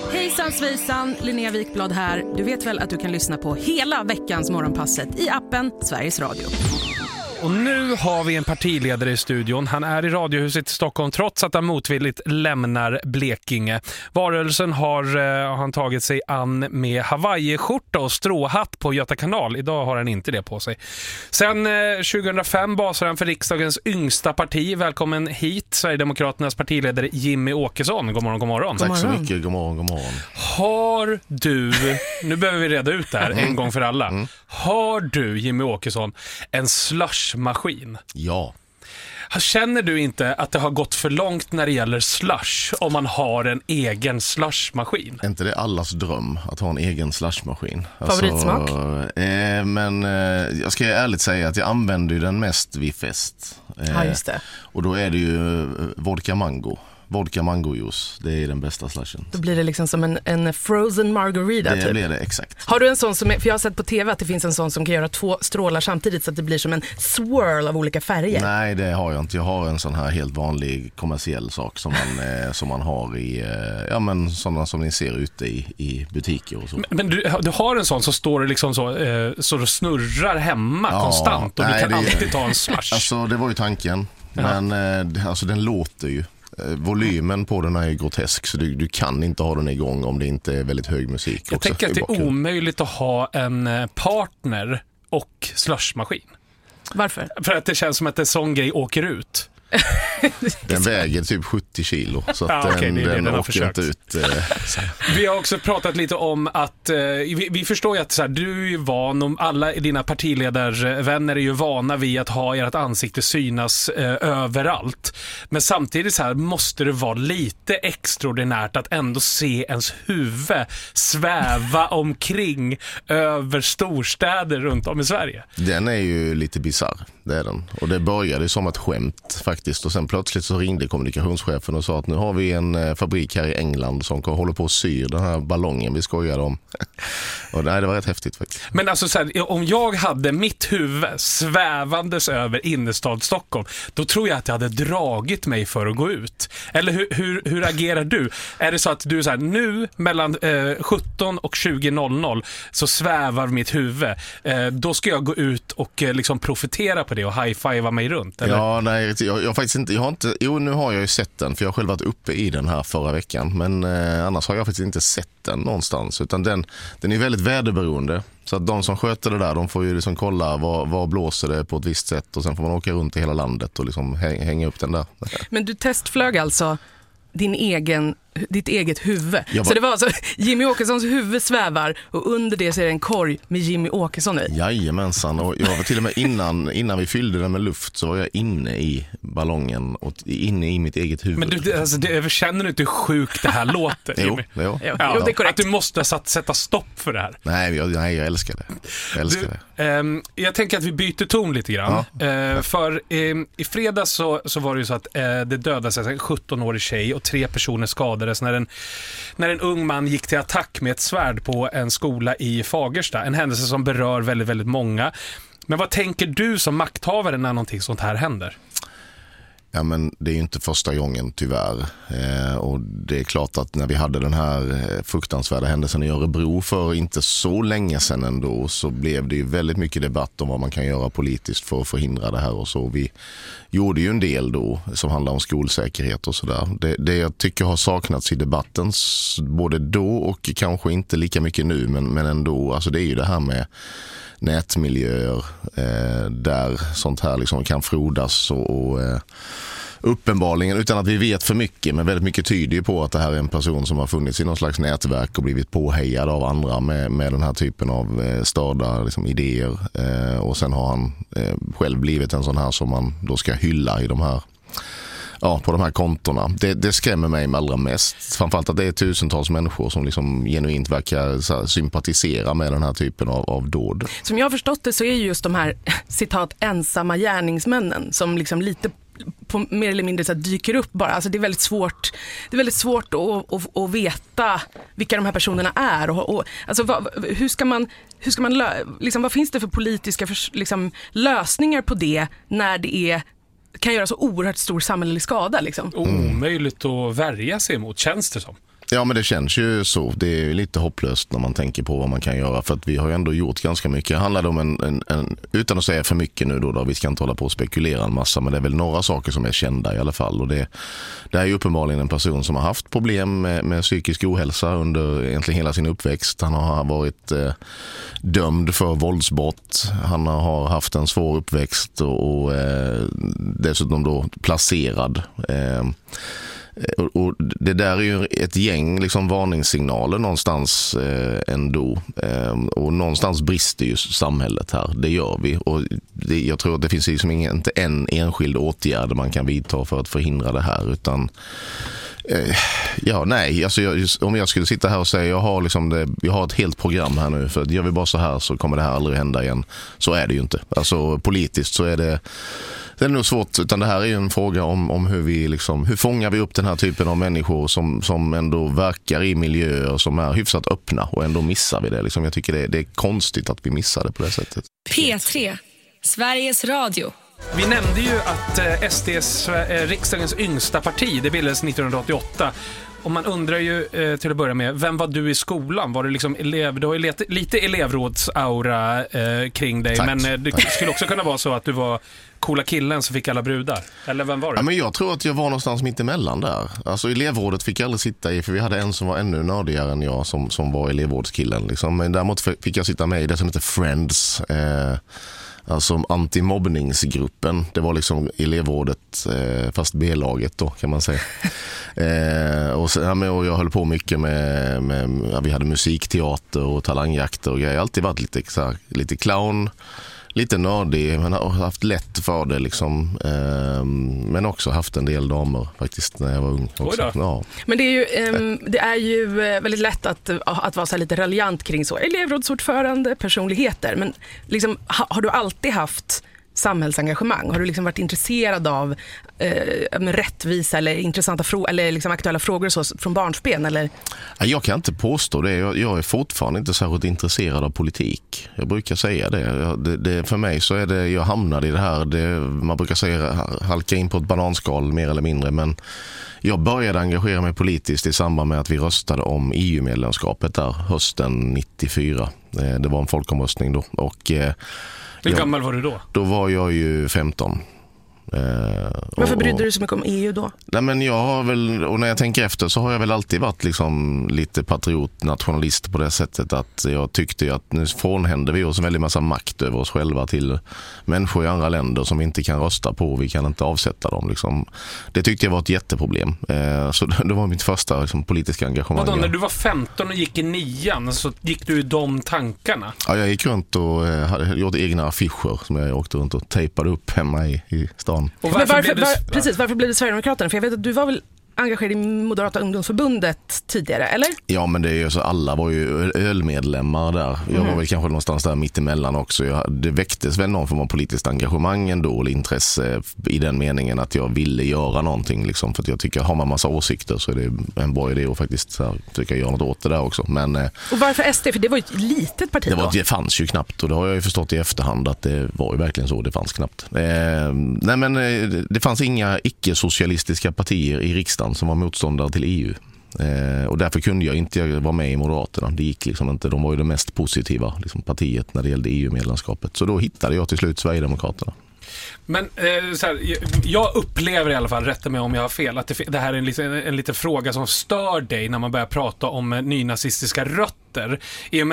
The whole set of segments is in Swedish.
Hejsan svejsan, Linnea Wikblad här. Du vet väl att du kan lyssna på hela veckans Morgonpasset i appen Sveriges Radio. Och nu har vi en partiledare i studion. Han är i Radiohuset i Stockholm trots att han motvilligt lämnar Blekinge. Valrörelsen har han tagit sig an med Hawaii-skjorta och stråhatt på Göta kanal. Idag har han inte det på sig. Sen 2005 basar han för riksdagens yngsta parti. Välkommen hit, Sverigedemokraternas partiledare Jimmie Åkesson. God morgon, god morgon. Tack så mycket, god morgon, god morgon. Har du, nu behöver vi reda ut det här en gång för alla. Har du, Jimmie Åkesson, en slushmaskin? Ja. Känner du inte att det har gått för långt när det gäller slush om man har en egen slushmaskin? Är inte det allas dröm att ha en egen slushmaskin? Favoritsmak? Men jag ska ärligt säga att jag använder ju den mest vid fest. Ja, just det. Och då är det ju vodka mangojuice. Det är den bästa slushen. Då blir det liksom som en frozen margarita det typ. Blir det, exakt. Har du en sån som, för jag har sett på tv att det finns en sån som kan göra 2 strålar samtidigt så att det blir som en swirl av olika färger? Nej, det har jag inte. Jag har en sån här helt vanlig kommersiell sak som man har i, sådana som ni ser ute i butiker och så. Men du har en sån så står det liksom så det snurrar hemma konstant och du kan alltid ta en slush. Alltså det var ju tanken. Men alltså den låter ju. Volymen på den är ju grotesk så du kan inte ha den igång om det inte är väldigt hög musik. Jag tänker att det är omöjligt att ha en partner och slushmaskin. Varför? För att det känns som att en sån grej åker ut. Den väger typ 70 kilo så att den åker inte ut. Vi har också pratat lite om att vi förstår ju att så här, du är ju van, om alla dina partiledarvänner är ju vana vid att ha ert ansikte synas överallt. Men samtidigt så här måste det vara lite extraordinärt att ändå se ens huvud sväva omkring över storstäder runt om i Sverige. Den är ju lite bizarr, det är den. Och det började som ett skämt faktiskt. Och sen plötsligt så ringde kommunikationschefen och sa att nu har vi en fabrik här i England som håller på att sy den här ballongen vi skojade om. Och det var rätt häftigt faktiskt. Men alltså så här, om jag hade mitt huvud svävandes över innerstad Stockholm, då tror jag att jag hade dragit mig för att gå ut. Eller hur agerar du? Är det så att du är så här, nu mellan 17 och 20.00 så svävar mitt huvud. Då ska jag gå ut och liksom profitera på det och high-fivea mig runt, eller? Ja, nej, jag faktiskt inte, nu har jag ju sett den för jag har själv varit uppe i den här förra veckan, men annars har jag faktiskt inte sett den någonstans, utan den är väldigt väderberoende, så att de som sköter det där, de får ju liksom kolla vad blåser det på ett visst sätt och sen får man åka runt i hela landet och liksom hänga upp den där. Men du testflög alltså ditt eget huvud. Så det var alltså Jimmie Åkessons huvud svävar och under det så är det en korg med Jimmie Åkesson i. Jajamensan, och jag var till och med innan vi fyllde den med luft så var jag inne i ballongen och inne i mitt eget huvud. Men du känner du inte hur sjukt det här låter? Jo, det är korrekt. Att du måste sätta stopp för det här. Nej, jag älskar det. Jag tänker att vi byter ton lite grann. Ja. För i fredags så var det ju så att det dödades en 17-årig tjej och 3 personer skadades när en ung man gick till attack med ett svärd på en skola i Fagersta. En händelse som berör väldigt, väldigt många. Men vad tänker du som makthavare när någonting sånt här händer? Ja, men det är ju inte första gången tyvärr. Och det är klart att när vi hade den här fruktansvärda händelsen i Örebro för inte så länge sedan ändå, så blev det ju väldigt mycket debatt om vad man kan göra politiskt för att förhindra det här och så. Vi gjorde ju en del då som handlar om skolsäkerhet och sådär. Det jag tycker har saknats i debatten både då och kanske inte lika mycket nu, men ändå, alltså det är ju det här med nätmiljöer där sånt här liksom kan frodas och uppenbarligen, utan att vi vet för mycket, men väldigt mycket tyder ju på att det här är en person som har funnits i någon slags nätverk och blivit påhejad av andra med den här typen av störda liksom, idéer, och sen har han själv blivit en sån här som man då ska hylla i de här på de här kontorna. Det skrämmer mig med allra mest. Framförallt att det är tusentals människor som liksom genuint verkar så här, sympatisera med den här typen av dåd. Som jag har förstått det så är just de här citat ensamma gärningsmännen som liksom lite på mer eller mindre så här dyker upp bara. Alltså det är väldigt svårt att veta vilka de här personerna är och alltså hur ska man liksom, vad finns det för politiska liksom, lösningar på det när det kan göra så oerhört stor samhällelig skada liksom? Omöjligt att värja sig emot, känns det som. Ja, men det känns ju så. Det är lite hopplöst när man tänker på vad man kan göra, för att vi har ju ändå gjort ganska mycket. Det handlar om en utan att säga för mycket nu då, vi ska inte hålla på och spekulera en massa, men det är väl några saker som är kända i alla fall. Och det är ju uppenbarligen en person som har haft problem med psykisk ohälsa under egentligen hela sin uppväxt. Han har varit dömd för våldsbrott. Han har haft en svår uppväxt och dessutom då placerad. Och det där är ju ett gäng liksom varningssignaler någonstans ändå. Och någonstans brister ju samhället här. Det gör vi. Och jag tror att det finns liksom inte en enskild åtgärd man kan vidta för att förhindra det här, utan om jag skulle sitta här och säga jag har ett helt program här nu, för att gör vi bara så här så kommer det här aldrig hända igen. Så är det ju inte. Alltså politiskt så är det nog svårt, utan det här är ju en fråga om hur vi hur fångar vi upp den här typen av människor som ändå verkar i miljöer som är hyfsat öppna, och ändå missar vi det. Jag tycker det är konstigt att vi missar det på det sättet. P3, Sveriges Radio. Vi nämnde ju att SDs riksdagens yngsta parti, det bildades 1988. Och man undrar ju till att börja med, vem var du i skolan? Var det du har ju lite elevrådsaura kring dig. Tack. Men det skulle också kunna vara så att du var coola killen som fick alla brudar. Eller vem var du? Ja, men jag tror att jag var någonstans mitt emellan där. Alltså elevrådet fick jag aldrig sitta i, för vi hade en som var ännu nördigare än jag som var elevrådskillen. Men däremot fick jag sitta med i det som heter Friends. Alltså antimobbningsgruppen. Det var elevrådet fast B-laget då, kan man säga. Och jag höll på mycket med vi hade musikteater och talangjakter och grejer. Jag har alltid varit lite clown, lite nördig, men har haft lätt för det men också haft en del damer faktiskt när jag var ung också. Ja. Men det är ju väldigt lätt att vara så här lite raljant kring så elevrådsordförande personligheter, men har du alltid haft samhällsengagemang? Har du varit intresserad av rättvisa eller intressanta eller aktuella frågor så från barnsben? Eller? Jag kan inte påstå det. Jag är fortfarande inte särskilt intresserad av politik. Jag brukar säga det. För mig så är det, jag hamnade i det här, man brukar säga halka in på ett bananskal mer eller mindre, men jag började engagera mig politiskt i samband med att vi röstade om EU-medlemskapet där hösten 94. Det var en folkomröstning då. Och hur gammal var du då? Då var jag ju 15. Varför brydde du dig så mycket om EU då? Nej, men jag har väl, och när jag tänker efter så har jag väl alltid varit lite patriot, nationalist på det sättet att jag tyckte att nu frånhänder vi oss en väldigt massa makt över oss själva till människor i andra länder som vi inte kan rösta på, vi kan inte avsätta dem Det tyckte jag var ett jätteproblem. Så det var mitt första politiska engagemang. Vadå, när du var 15 och gick i 9 så gick du i de tankarna? Ja, jag gick runt och gjorde egna affischer som jag åkte runt och tejpade upp hemma i stan. Och varför blev det Sverigedemokraterna? För jag vet att du var väl engagerad i Moderata ungdomsförbundet tidigare, eller? Ja, men det är ju så, alla var ju ölmedlemmar där. Jag var väl kanske någonstans där mittemellan också. Det väcktes väl någon form av politiskt engagemang ändå, eller intresse i den meningen att jag ville göra någonting för att jag tycker, har man massa åsikter så är det en bra idé att faktiskt försöka göra något åt det där också. Men, och varför SD? För det var ju ett litet parti det fanns ju knappt, och det har jag ju förstått i efterhand att det var ju verkligen så, det fanns knappt. Nej, men det fanns inga icke-socialistiska partier i riksdagen som var motståndare till EU. Och därför kunde jag inte vara med i Moderaterna. Det gick inte. De var ju det mest positiva partiet när det gällde EU-medlemskapet. Så då hittade jag till slut Sverigedemokraterna. Men jag upplever i alla fall, rätta mig om jag har fel, att det här är en liten fråga som stör dig när man börjar prata om nynazistiska rötter.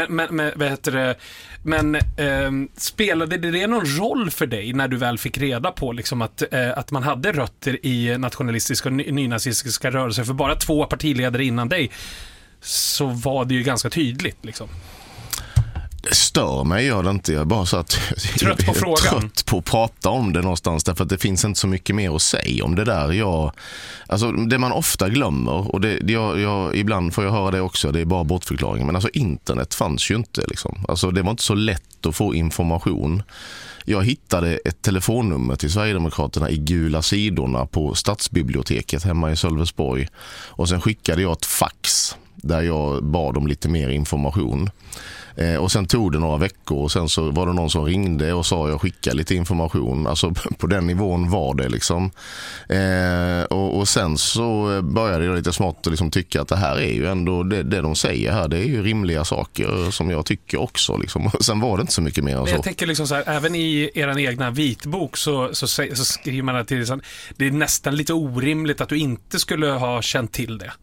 Men spelade det någon roll för dig när du väl fick reda på att man hade rötter i nationalistiska och nynazistiska rörelser? För bara 2 partiledare innan dig så var det ju ganska tydligt Det stör mig, gör det inte. Jag är bara så att trött på frågan. Trött på att prata om det någonstans, därför att det finns inte så mycket mer att säga om det där. Alltså det man ofta glömmer, och ibland får jag höra det också, det är bara bortförklaring, men alltså internet fanns ju inte Alltså det var inte så lätt att få information. Jag hittade ett telefonnummer till Sverigedemokraterna i gula sidorna på stadsbiblioteket hemma i Sölvesborg, och sen skickade jag ett fax där jag bad om lite mer information. Och sen tog det några veckor och sen så var det någon som ringde och sa jag skickar lite information. Alltså på den nivån var det liksom. Och sen så började jag lite smått och liksom tycka att det här är ju ändå det de säger här. Det är ju rimliga saker som jag tycker också. Liksom. Och sen var det inte så mycket mer än så. Jag tänker liksom så här, även i er egna vitbok så skriver man att det är nästan lite orimligt att du inte skulle ha känt till det.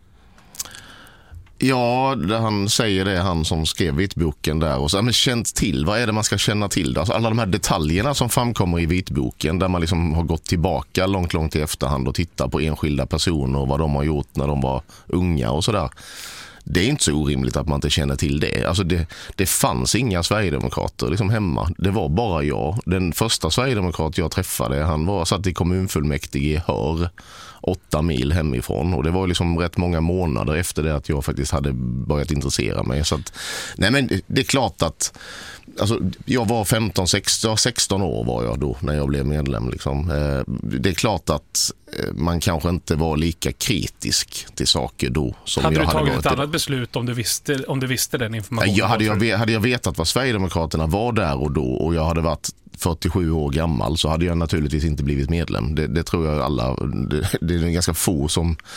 Ja, han säger det, han som skrev vitboken där. Och så, men känt till, vad är det man ska känna till? Alltså alla de här detaljerna som framkommer i vitboken där man liksom har gått tillbaka långt i efterhand och tittar på enskilda personer och vad de har gjort när de var unga och sådär. Det är inte så orimligt att man inte känner till det. Alltså det fanns inga Sverigedemokrater liksom hemma. Det var bara jag. Den första Sverigedemokrat jag träffade, han satt i kommunfullmäktige i Hör 8 mil hemifrån. Och det var liksom rätt många månader efter det att jag faktiskt hade börjat intressera mig. Så att, nej men det är klart att alltså, jag var 16 år var jag då när jag blev medlem. Liksom. Det är klart att man kanske inte var lika kritisk till saker då som hade jag hade varit. Hade du tagit ett annat beslut om du visste den informationen? Hade jag vetat vad Sverigedemokraterna var där och då och jag hade varit 47 år gammal så hade jag naturligtvis inte blivit medlem. Det tror jag alla, det är ganska få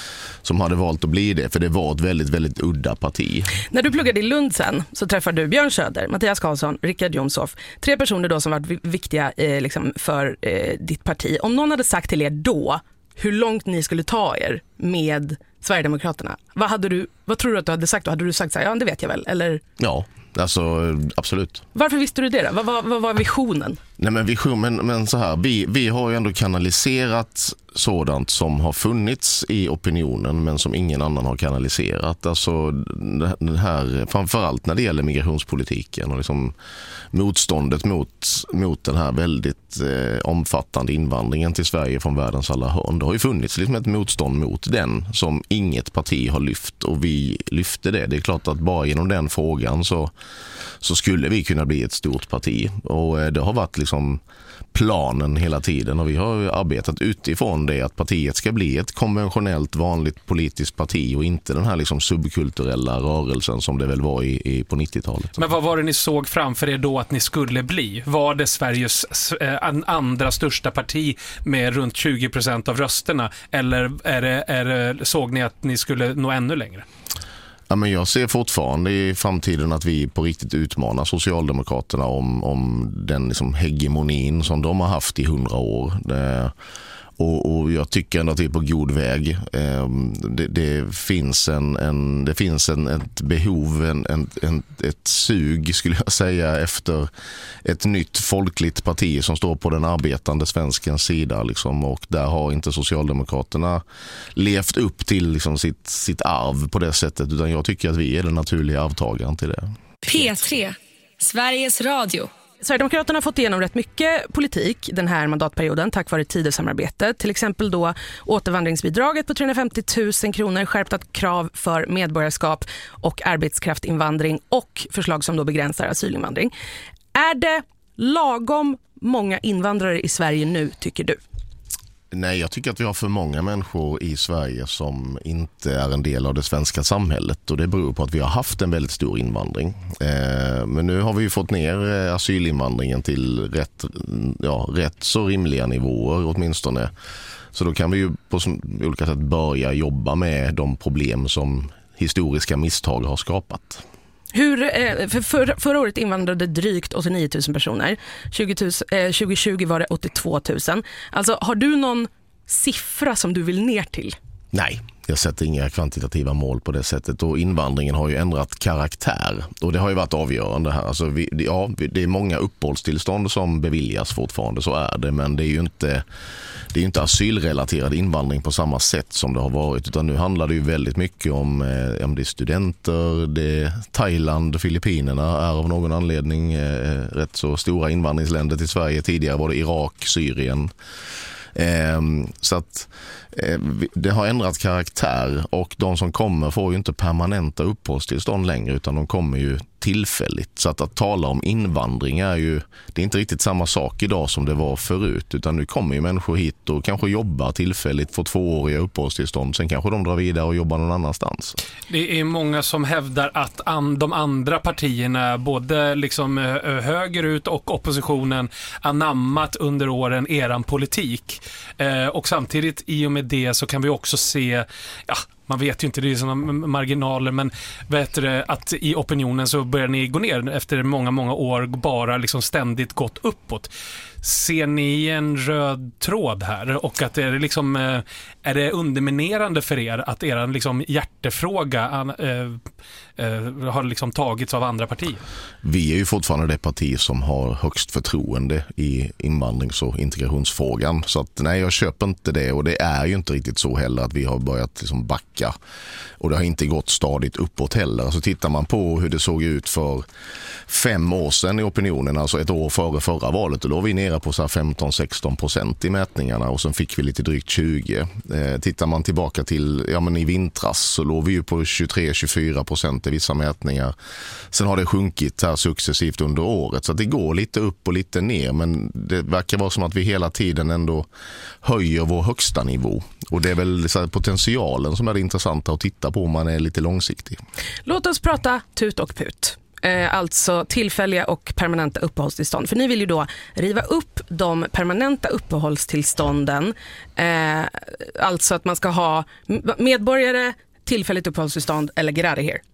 som hade valt att bli det, för det var ett väldigt, väldigt udda parti. När du pluggade i Lund sen så träffade du Björn Söder, Mattias Karlsson, Richard Jomshof. 3 personer då som varit viktiga liksom för ditt parti. Om någon hade sagt till er då hur långt ni skulle ta er med Sverigedemokraterna, vad tror du att du hade sagt då? Hade du sagt så här, ja det vet jag väl, eller? Ja, alltså absolut. Varför visste du det då? Vad var visionen? Nej men så här, vi har ju ändå kanaliserat sådant som har funnits i opinionen men som ingen annan har kanaliserat. Alltså den här, framförallt när det gäller migrationspolitiken och liksom motståndet mot den här väldigt omfattande invandringen till Sverige från världens alla hörn. Det har ju funnits liksom ett motstånd mot den som inget parti har lyft och vi lyfte det. Det är klart att bara genom den frågan så skulle vi kunna bli ett stort parti och det har varit liksom planen hela tiden och vi har arbetat utifrån det att partiet ska bli ett konventionellt vanligt politiskt parti och inte den här liksom subkulturella rörelsen som det väl var på 90-talet. Men vad var det ni såg framför er då att ni skulle bli? Var det Sveriges andra största parti med runt 20% av rösterna eller såg ni att ni skulle nå ännu längre? Ja, men jag ser fortfarande i framtiden att vi på riktigt utmanar Socialdemokraterna om den liksom hegemonin som de har haft i 100 år. Och jag tycker ändå att vi är på god väg. Det finns ett behov, ett sug skulle jag säga efter ett nytt folkligt parti som står på den arbetande svenskens sida. Liksom, och där har inte Socialdemokraterna levt upp till liksom, sitt arv på det sättet. Utan jag tycker att vi är den naturliga arvtagaren till det. P3, Sveriges Radio. Sverigedemokraterna har fått igenom rätt mycket politik den här mandatperioden tack vare Tidösamarbetet. Till exempel då återvandringsbidraget på 350 000 kronor, skärpta krav för medborgarskap och arbetskraftinvandring och förslag som då begränsar asylinvandring. Är det lagom många invandrare i Sverige nu, tycker du? Nej, jag tycker att vi har för många människor i Sverige som inte är en del av det svenska samhället och det beror på att vi har haft en väldigt stor invandring. Men nu har vi ju fått ner asylinvandringen till rätt så rimliga nivåer åtminstone. Så då kan vi ju på olika sätt börja jobba med de problem som historiska misstag har skapat. Förra året invandrade drygt 89 000 personer. 2020 var det 82 000. Alltså, har du någon siffra som du vill ner till? Nej, jag sätter inga kvantitativa mål på det sättet. Och invandringen har ju ändrat karaktär. Och det har ju varit avgörande här. Alltså det är många uppehållstillstånd som beviljas fortfarande, så är det. Men det är ju inte asylrelaterad invandring på samma sätt som det har varit. Utan nu handlar det ju väldigt mycket om det är studenter, det är Thailand, Filippinerna är av någon anledning rätt så stora invandringsländer till Sverige. Tidigare var det Irak, Syrien. Så att det har ändrat karaktär och de som kommer får ju inte permanenta uppehållstillstånd längre utan de kommer ju tillfälligt. Så att tala om invandring det är inte riktigt samma sak idag som det var förut, utan nu kommer ju människor hit och kanske jobbar tillfälligt, får 2-åriga uppehållstillstånd, sen kanske de drar vidare och jobbar någon annanstans. Det är många som hävdar att de andra partierna, både liksom högerut och oppositionen, anammat under åren eran politik. Och samtidigt i och med det så kan vi också se, man vet ju inte, det är sådana marginaler, men att i opinionen så börjar ni gå ner efter många år, bara liksom ständigt gått uppåt. Ser ni en röd tråd här, och att är det underminerande för er att er liksom hjärtefråga har liksom tagits av andra partier? Vi är ju fortfarande det parti som har högst förtroende i invandrings- och integrationsfrågan, så att nej, jag köper inte det, och det är ju inte riktigt så heller att vi har börjat liksom backa, och det har inte gått stadigt uppåt heller. Alltså tittar man på hur det såg ut för 5 år sedan i opinionen, alltså ett år före förra valet, och då var vi nere på så här 15-16% i mätningarna, och sen fick vi lite drygt 20. Tittar man tillbaka till i vintras, så låg vi ju på 23-24% i vissa mätningar. Sen har det sjunkit här successivt under året, så att det går lite upp och lite ner, men det verkar vara som att vi hela tiden ändå höjer vår högsta nivå, och det är väl så här potentialen som är det intressanta att titta på om man är lite långsiktig. Låt oss prata tut och put. Alltså tillfälliga och permanenta uppehållstillstånd. För ni vill ju då riva upp de permanenta uppehållstillstånden. Alltså att man ska ha medborgare, tillfälligt uppehållstillstånd eller get out of here.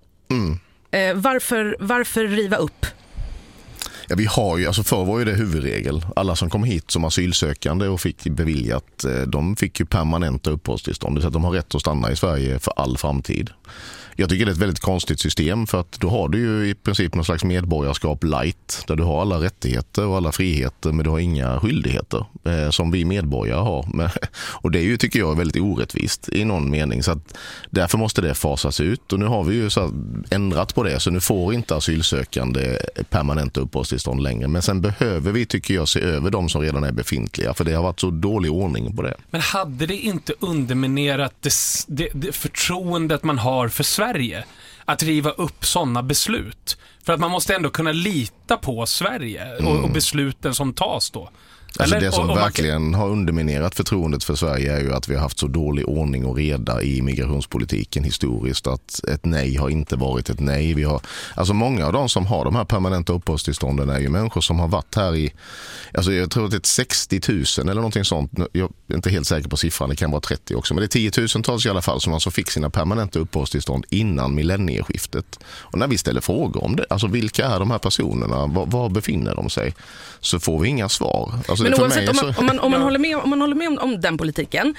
Varför riva upp? Ja, vi har ju, alltså förr var ju det huvudregel. Alla som kom hit som asylsökande och fick beviljat, de fick ju permanenta uppehållstillstånd. Så att de har rätt att stanna i Sverige för all framtid. Jag tycker det är ett väldigt konstigt system, för att då har du ju i princip någon slags medborgarskap light, där du har alla rättigheter och alla friheter, men du har inga skyldigheter som vi medborgare har. Och det är ju, tycker jag, är väldigt orättvist i någon mening, så att därför måste det fasas ut, och nu har vi ju så ändrat på det, så nu får inte asylsökande permanenta uppehållstillstånd längre. Men sen behöver vi, tycker jag, se över de som redan är befintliga, för det har varit så dålig ordning på det. Men hade det inte underminerat det förtroendet man har för Sverige att riva upp sådana beslut? För att man måste ändå kunna lita på Sverige och besluten som tas då. Alltså det som verkligen har underminerat förtroendet för Sverige är ju att vi har haft så dålig ordning och reda i migrationspolitiken historiskt, att ett nej har inte varit ett nej. Alltså många av de som har de här permanenta uppehållstillstånden är ju människor som har varit här i, alltså jag tror att det är 60 000 eller någonting sånt. Jag är inte helt säker på siffran, det kan vara 30 också, men det är 10 000-tals i alla fall som alltså fick sina permanenta uppehållstillstånd innan millennieskiftet. Och när vi ställer frågor om det, alltså vilka är de här personerna, var befinner de sig, så får vi inga svar. Alltså men oavsett, om man håller med om den politiken,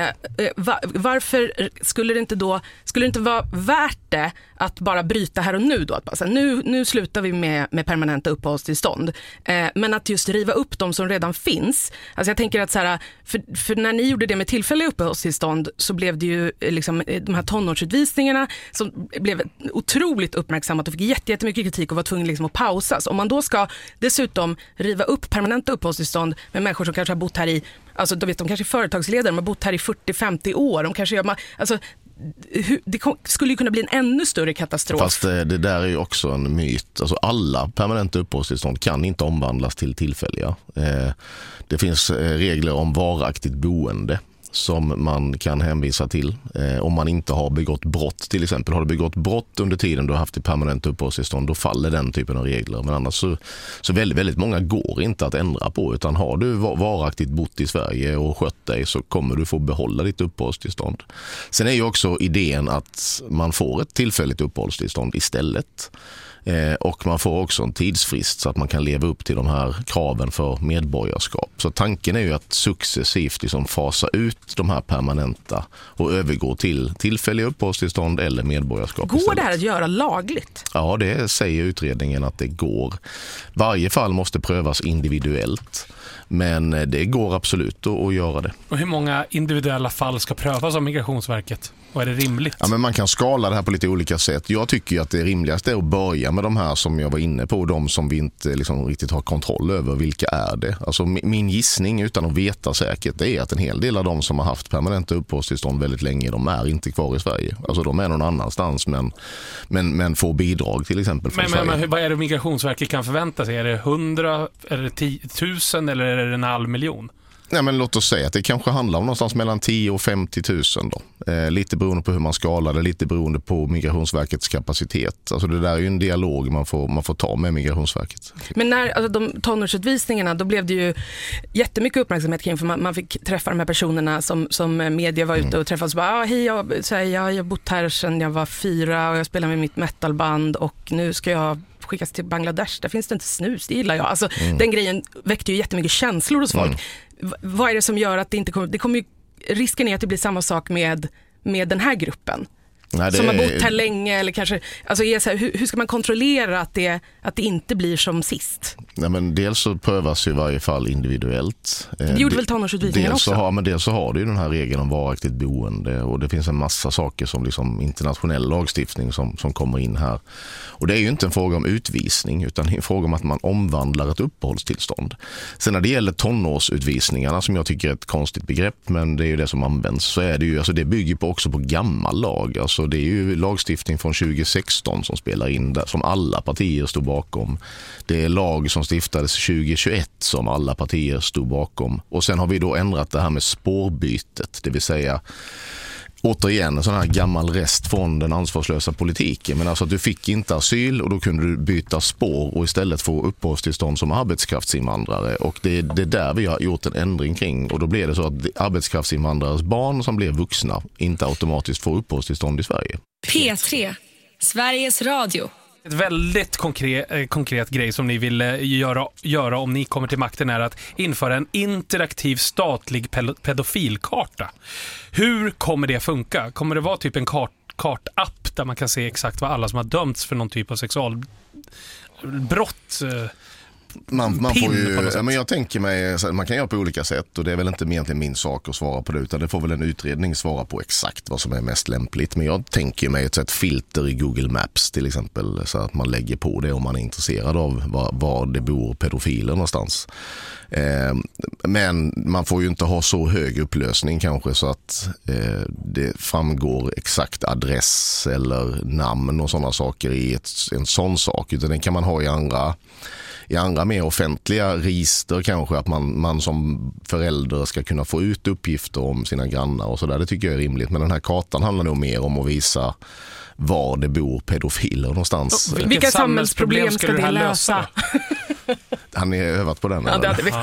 varför skulle det inte vara värt det att bara bryta här och nu då? Att bara, nu slutar vi med permanenta uppehållstillstånd. Men att just riva upp de som redan finns. Alltså jag tänker att så här, för när ni gjorde det med tillfälliga uppehållstillstånd, så blev det ju liksom de här tonårsutvisningarna som blev otroligt uppmärksammat och fick jättemycket kritik och var tvungen liksom att pausas. Om man då ska dessutom riva upp permanenta uppehållstillstånd med människor som kanske har bott här i, alltså de kanske är företagsledare, de har bott här i 40-50 år, de kanske gör, alltså det skulle ju kunna bli en ännu större katastrof. Fast det där är ju också en myt. Alltså alla permanenta uppehållstillstånd kan inte omvandlas till tillfälliga. Det finns regler om varaktigt boende som man kan hänvisa till om man inte har begått brott. Till exempel har du begått brott under tiden du har haft det permanent uppehållstillstånd, då faller den typen av regler. Men annars så väldigt, väldigt många går inte att ändra på, utan har du varaktigt bott i Sverige och skött dig, så kommer du få behålla ditt uppehållstillstånd. Sen är ju också idén att man får ett tillfälligt uppehållstillstånd istället. Och man får också en tidsfrist så att man kan leva upp till de här kraven för medborgarskap. Så tanken är ju att successivt liksom fasa ut de här permanenta och övergå till tillfälliga uppehållstillstånd eller medborgarskap. Går det här att göra lagligt? Ja, det säger utredningen att det går. Varje fall måste prövas individuellt. Men det går absolut att göra det. Och hur många individuella fall ska prövas av Migrationsverket? Och är det rimligt? Ja, men man kan skala det här på lite olika sätt. Jag tycker ju att det rimligaste är att börja med de här som jag var inne på, de som vi inte liksom riktigt har kontroll över. Vilka är det? Alltså min gissning, utan att veta säkert, det är att en hel del av de som har haft permanenta uppehållstillstånd väldigt länge, de är inte kvar i Sverige. Alltså de är någon annanstans men får bidrag till exempel från Sverige. Men vad är det Migrationsverket kan förvänta sig? Är det 100, är det 10 000 eller är det 1,5 miljon? Nej, men låt oss säga att det kanske handlar om någonstans mellan 10 och 50 000 då. Lite beroende på hur man skalar det, lite beroende på Migrationsverkets kapacitet. Alltså det där är ju en dialog man får ta med Migrationsverket. Men när de tonårsutvisningarna, då blev det ju jättemycket uppmärksamhet kring, för man fick träffa de här personerna som media var ute och träffade. Så bara, hej, jag har bott här sedan jag var 4 och jag spelar med mitt metalband och nu ska jag skickas till Bangladesh. Där finns det inte snus, det gillar jag. Alltså, den grejen väckte ju jättemycket känslor hos folk. Vad är det som gör att det inte kommer... Det kommer ju, risken är att det blir samma sak med den här gruppen. Nej, som har bott här länge eller kanske... Alltså är så här, hur ska man kontrollera att det inte blir som sist? Nej, men dels så prövas ju i varje fall individuellt. Det gjorde väl tonårsutvisningen också? Dels så har du ju den här regeln om varaktigt boende och det finns en massa saker som liksom internationell lagstiftning som kommer in här. Och det är ju inte en fråga om utvisning utan en fråga om att man omvandlar ett uppehållstillstånd. Sen när det gäller tonårsutvisningarna, som jag tycker är ett konstigt begrepp, men det är ju det som används, så är det ju, alltså det bygger också på gammal lag. Alltså det är ju lagstiftning från 2016 som spelar in där, som alla partier stod bakom. Det är lag som stiftades 2021 som alla partier stod bakom. Och sen har vi då ändrat det här med spårbytet, det vill säga återigen en sån här gammal rest från den ansvarslösa politiken. Men alltså att du fick inte asyl och då kunde du byta spår och istället få uppehållstillstånd som arbetskraftsinvandrare. Och det är där vi har gjort en ändring kring. Och då blir det så att arbetskraftsinvandrares barn som blir vuxna inte automatiskt får uppehållstillstånd i Sverige. P3, Sveriges Radio. Ett väldigt konkret grej som ni vill göra om ni kommer till makten är att införa en interaktiv statlig pedofilkarta. Hur kommer det funka? Kommer det vara typ en kartapp där man kan se exakt vad alla som har dömts för någon typ av sexualbrott man får ju, men jag tänker mig, man kan göra på olika sätt och det är väl inte egentligen min sak att svara på det, utan det får väl en utredning svara på exakt vad som är mest lämpligt. Men jag tänker mig ett filter i Google Maps till exempel, så att man lägger på det om man är intresserad av var det bor pedofiler någonstans. Men man får ju inte ha så hög upplösning kanske så att det framgår exakt adress eller namn och sådana saker i en sån sak, utan den kan man ha i andra mer offentliga register kanske, att man som förälder ska kunna få ut uppgifter om sina grannar och sådär. Det tycker jag är rimligt, men den här kartan handlar nog mer om att visa var det bor pedofiler någonstans. Vilka samhällsproblem ska det lösa? Han är övat på den. Ja, det hade vi.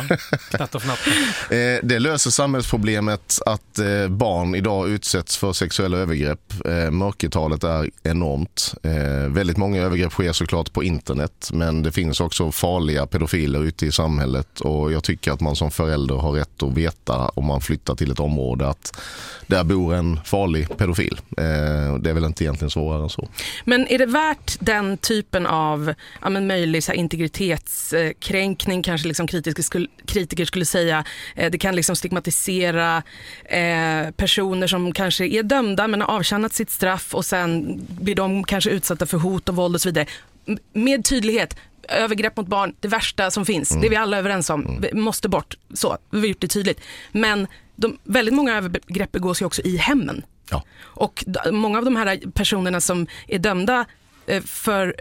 Det löser samhällsproblemet att barn idag utsätts för sexuella övergrepp. Mörkertalet är enormt. Väldigt många övergrepp sker såklart på internet, men det finns också farliga pedofiler ute i samhället, och jag tycker att man som förälder har rätt att veta om man flyttar till ett område att där bor en farlig pedofil. Det är väl inte egentligen svårare än så. Men är det värt den typen av möjlig integritetskränkning, kanske liksom kritiker skulle säga, det kan liksom stigmatisera personer som kanske är dömda men har avtjänat sitt straff och sen blir de kanske utsatta för hot och våld och så vidare. Med tydlighet, övergrepp mot barn, det värsta som finns, det är vi alla överens om, måste bort, så, vi har gjort det tydligt. Men väldigt många övergrepp begås ju också i hemmen. Ja. Och många av de här personerna som är dömda för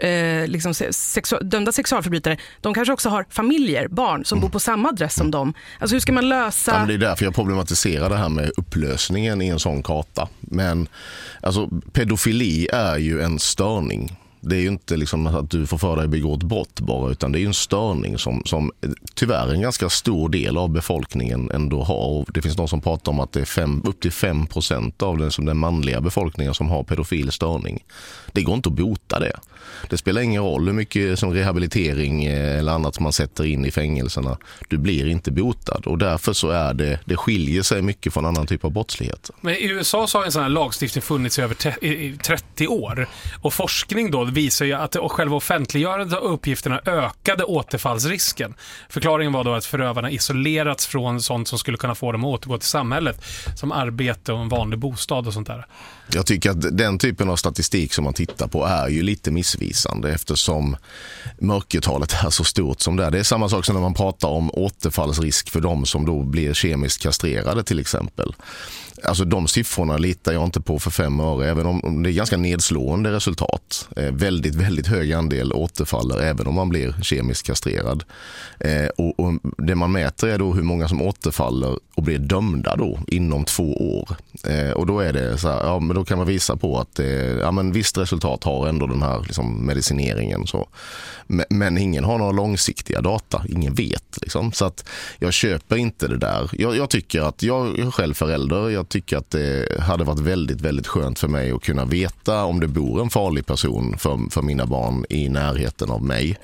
dömda sexualförbrytare, de kanske också har familjer, barn som bor på samma adress som dem. Alltså hur ska man lösa... Ja, det är därför jag problematiserar det här med upplösningen i en sån karta. Men alltså, pedofili är ju en störning. Det är ju inte liksom att du får för dig begå ett brott bara, utan det är ju en störning som tyvärr en ganska stor del av befolkningen ändå har. Och det finns någon som pratar om att det är upp till 5% av den manliga befolkningen som har pedofil störning. Det går inte att bota det. Det spelar ingen roll hur mycket som rehabilitering eller annat man sätter in i fängelserna. Du blir inte botad, och därför så är det skiljer sig mycket från annan typ av brottslighet. Men i USA så har en sån här lagstiftning funnits i över 30 år. Och forskning då visar ju att själva offentliggörandet av uppgifterna ökade återfallsrisken. Förklaringen var då att förövarna isolerats från sånt som skulle kunna få dem att återgå till samhället, som arbete och en vanlig bostad och sånt där. Jag tycker att den typen av statistik som man tittar på är ju lite missvisande, eftersom mörkertalet är så stort som det är. Det är samma sak som när man pratar om återfallsrisk för de som då blir kemiskt kastrerade till exempel. Alltså de siffrorna litar jag inte på för 5 år, även om det är ganska nedslående resultat. Väldigt, väldigt hög andel återfaller även om man blir kemiskt kastrerad. Och det man mäter är då hur många som återfaller och blir dömda då inom 2 år. Och då är det så här, ja, men då kan man visa på att visst resultat har ändå den här liksom medicineringen så. Men ingen har några långsiktiga data, ingen vet liksom. Så att jag köper inte det där. Jag tycker att jag är själv förälder, jag tycker att det hade varit väldigt, väldigt skönt för mig att kunna veta om det bor en farlig person för mina barn i närheten av mig.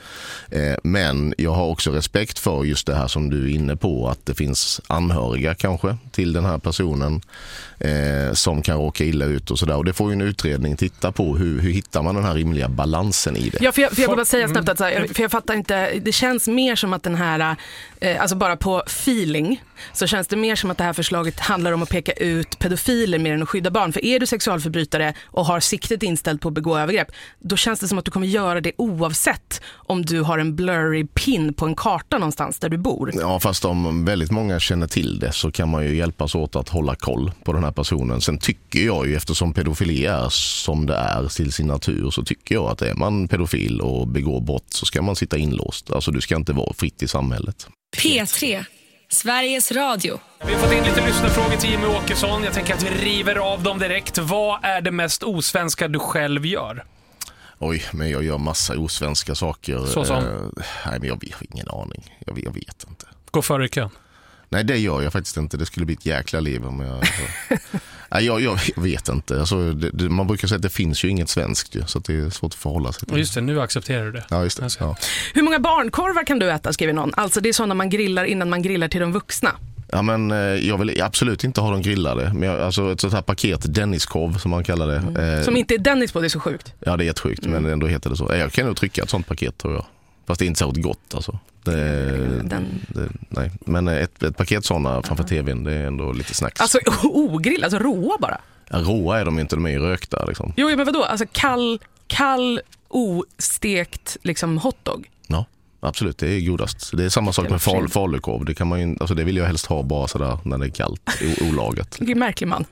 Men jag har också respekt för just det här som du är inne på, att det finns anhöriga kanske till den här personen som kan råka illa ut och sådär. Och det får ju en utredning titta på hur hittar man den här rimliga balansen i det. Ja, för jag bara säga snabbt att för jag fattar inte, det känns mer som att den här, alltså bara på feeling så känns det mer som att det här förslaget handlar om att peka ut pedofiler mer än att skydda barn. För är du sexualförbrytare och har siktet inställt på att begå övergrepp, då känns det som att du kommer göra det oavsett om du har en blurry pin på en karta någonstans där du bor. Ja, fast om väldigt många känner till det så kan man ju hjälpas åt att hålla koll på den här personen. Sen tycker jag ju, eftersom pedofili är som det är till sin natur, så tycker jag att är man pedofil och begår brott så ska man sitta inlåst. Alltså du ska inte vara fritt i samhället. P3, Sveriges Radio. Vi har fått in lite lyssnarfrågor till Jimmy Åkesson. Jag tänker att vi river av dem direkt. Vad är det mest osvenska du själv gör? Oj, men jag gör massa osvenska saker. Så som? Nej, men jag har ingen aning. Jag vet inte. Gå före i kön. Nej, det gör jag faktiskt inte. Det skulle bli ett jäkla liv om jag... Nej, jag vet inte. Alltså, man brukar säga att det finns ju inget svenskt ju, så att det är svårt att förhålla sig till. Just det, nu accepterar du det. Ja, just det. Ja. Hur många barnkorvar kan du äta, skriver någon? Alltså det är sådana man grillar innan man grillar till de vuxna. Ja, men jag vill absolut inte ha dem grillade. Men alltså ett sånt här paket, Denniskorv som man kallar det. Som inte är Dennis på, det är så sjukt. Ja, det är jättesjukt, men ändå heter det så. Jag kan nog trycka ett sånt paket, tror jag. Fast det är inte så gott alltså. Nej. Men ett paket sådana framför tvn, det är ändå lite snacks. Alltså ogrill, alltså råa bara. Ja, råa är de inte, de är ju rökta liksom. Jo, men vadå? Alltså kall ostekt liksom hotdog. Ja, absolut, det är godast. Det är samma sak med falukorv. Det kan man ju, alltså det vill jag helst ha bara sådär när det är kallt, olagat. Det är märklig man.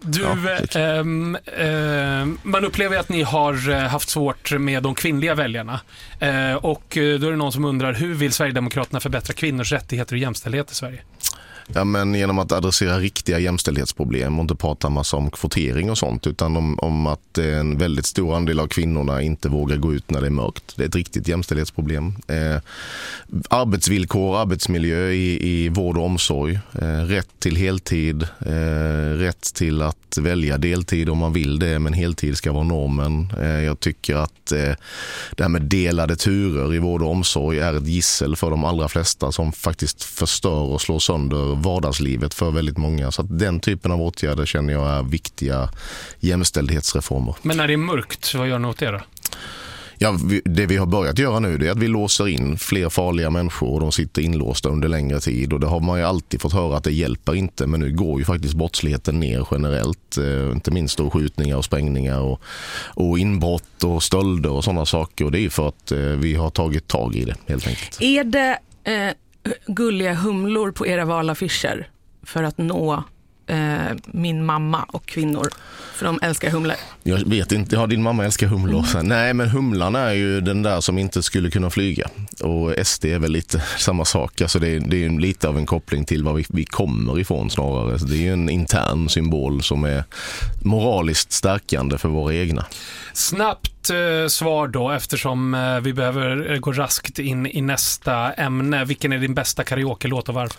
Man upplever att ni har haft svårt med de kvinnliga väljarna. Och då är det någon som undrar, hur vill Sverigedemokraterna förbättra kvinnors rättigheter och jämställdhet i Sverige? Ja, men genom att adressera riktiga jämställdhetsproblem och inte prata massa om kvotering och sånt, utan om att en väldigt stor andel av kvinnorna inte vågar gå ut när det är mörkt. Det är ett riktigt jämställdhetsproblem. Arbetsvillkor, arbetsmiljö i vård och omsorg, rätt till heltid, rätt till att välja deltid om man vill det, men heltid ska vara normen. Jag tycker att det här med delade turer i vård och omsorg är ett gissel för de allra flesta som faktiskt förstör och slår sönder vardagslivet för väldigt många. Så att den typen av åtgärder känner jag är viktiga jämställdhetsreformer. Men när det är mörkt, vad gör ni åt det då? Ja, det vi har börjat göra nu är att vi låser in fler farliga människor och de sitter inlåsta under längre tid, och det har man ju alltid fått höra att det hjälper inte, men nu går ju faktiskt brottsligheten ner generellt, inte minst då skjutningar och sprängningar och inbrott och stölder och sådana saker, och det är ju för att vi har tagit tag i det helt enkelt. Är det gulliga humlor på era valaffischer för att nå min mamma och kvinnor, för de älskar humlor? Jag vet inte, ja, din mamma älskar humlor. Nej, men humlan är ju den där som inte skulle kunna flyga, och SD är väl lite samma sak. Alltså det är ju lite av en koppling till var vi kommer ifrån snarare. Det är ju en intern symbol som är moraliskt stärkande för våra egna. Snabbt svar då, eftersom vi behöver gå raskt in i nästa ämne. Vilken är din bästa karaoke-låt och varför?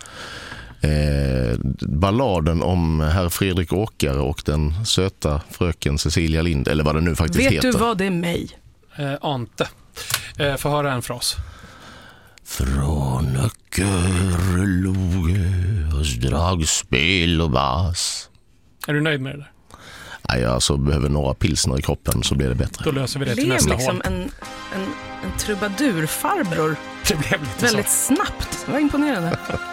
Balladen om herr Fredrik Åkare och den söta fröken Cecilia Lind, eller vad det nu faktiskt heter. Vet du vad det är mig? Ante. Få höra en fras. Från Öckerloges dragspel och bas. Är du nöjd med det där? Nej, jag alltså behöver några pilsner i kroppen så blir det bättre. Då löser vi det till Blev nästa liksom håll. en trubadurfarbror. Det blev lite Väldigt så. snabbt. Det var imponerande.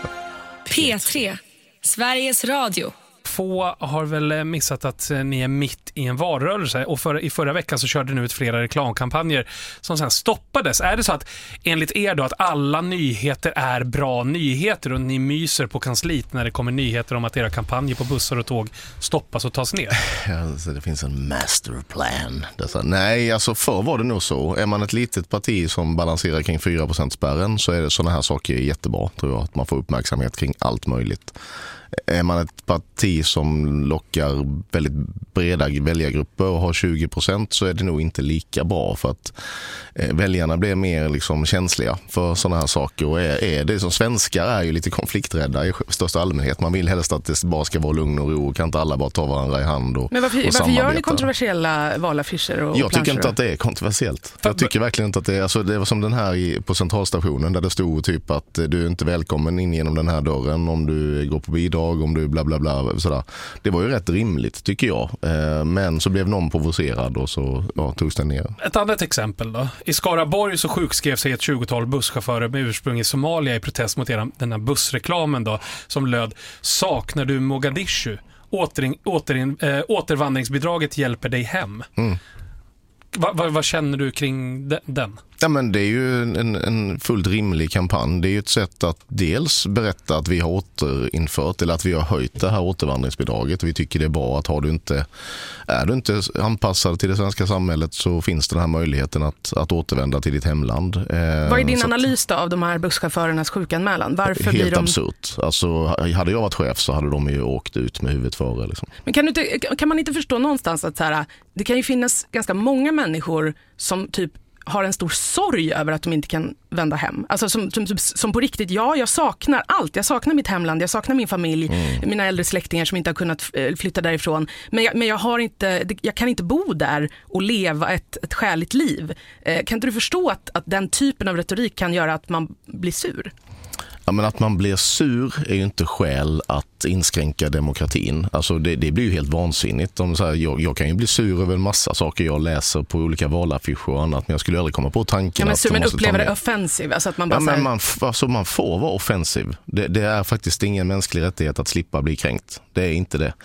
P3, Sveriges Radio. Få har väl missat att ni är mitt i en valrörelse och i förra veckan så körde ni ut flera reklamkampanjer som sen stoppades. Är det så att enligt er då att alla nyheter är bra nyheter och ni myser på kansliet när det kommer nyheter om att era kampanjer på bussar och tåg stoppas och tas ner? Alltså, det finns en masterplan. Nej, alltså förr var det nog så. Är man ett litet parti som balanserar kring 4%-spärren så är det sådana här saker jättebra, tror jag. Att man får uppmärksamhet kring allt möjligt. Är man ett parti som lockar väldigt breda väljargrupper och har 20% så är det nog inte lika bra för att väljarna blir mer liksom känsliga för sådana här saker. Och är det som svenskar är ju lite konflikträdda i största allmänhet. Man vill helst att det bara ska vara lugn och ro och kan inte alla bara ta varandra i hand och Men varför samarbeta. gör ni kontroversiella valaffischer och Jag tycker planscher? inte att det är kontroversiellt. Jag tycker verkligen inte att det är. Alltså det var som den här på centralstationen där det stod typ att du är inte välkommen in genom den här dörren om du går på bidrag, om du bla bla bla. Sådär. Det var ju rätt rimligt tycker jag. Men så blev någon provocerad och så togs den ner. Ett annat exempel då. I Skaraborg så sjukskrev sig ett 20-tal busschaufförer med ursprung i Somalia i protest mot den här bussreklamen då, som löd: saknar du Mogadishu? Återvandringsbidraget hjälper dig hem. Vad känner du kring den? Ja, men det är ju en fullt rimlig kampanj. Det är ju ett sätt att dels berätta att vi har återinfört eller att vi har höjt det här återvandringsbidraget. Vi tycker det är bra att är du inte anpassad till det svenska samhället så finns den här möjligheten att återvända till ditt hemland. Vad är din analys då av de här busschaufförernas sjukanmälan? Varför helt blir de... absurt. Alltså, hade jag varit chef så hade de ju åkt ut med huvudet före. Liksom. Men kan man inte förstå någonstans att så här, det kan ju finnas ganska många människor som typ har en stor sorg över att de inte kan vända hem. Alltså som på riktigt, jag saknar allt. Jag saknar mitt hemland, jag saknar min familj, mina äldre släktingar som inte har kunnat flytta därifrån. Men jag kan inte bo där och leva ett skäligt liv. Kan inte du förstå att den typen av retorik kan göra att man blir sur? Ja, men att man blir sur är ju inte skäl att inskränka demokratin. Alltså det blir ju helt vansinnigt. Jag kan ju bli sur över en massa saker jag läser på olika valaffischer och annat, men jag skulle aldrig komma på tanken att man upplever det offensiv, alltså att man bara man får vara offensiv. Det är faktiskt ingen mänsklig rättighet att slippa bli kränkt. Det är inte det.